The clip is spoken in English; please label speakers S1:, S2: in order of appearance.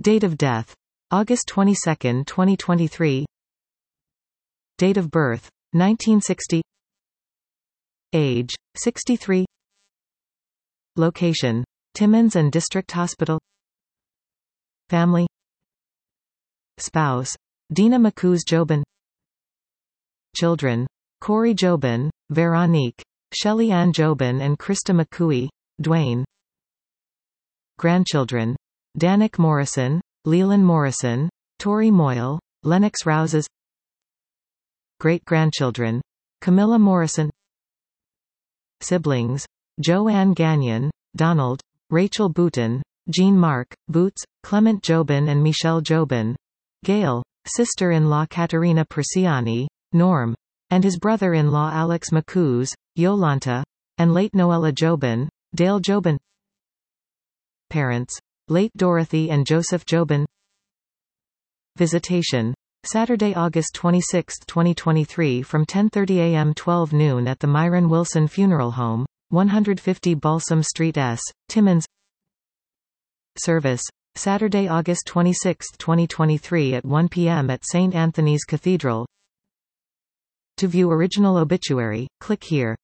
S1: Date of death: August 22, 2023. Date of birth: 1960. Age: 63. Location: Timmins and District Hospital. Family: Spouse: Dina Macouz Jobin. Children: Corey Jobin, Veronique, Shelley Ann Jobin and Krista McCooey, Dwayne. Grandchildren: Danik Morrison, Leland Morrison, Tori Moyle, Lennox Rouses. Great-grandchildren: Camilla Morrison. Siblings: Joanne Gagnon, Donald, Rachel Bouton, Jean-Marc, Boots, Clement Jobin and Michelle Jobin. Gail, sister-in-law Katerina Persiani, Norm, and his brother-in-law Alex Macouz, Yolanta, and late Noella Jobin, Dale Jobin. Parents: late Dorothy and Joseph Jobin. Visitation: Saturday, August 26, 2023 from 10:30 a.m. 12 noon at the Myron Wilson Funeral Home, 150 Balsam Street S, Timmins. Service: Saturday, August 26, 2023 at 1 p.m. at St. Anthony's Cathedral. To view original obituary, click here.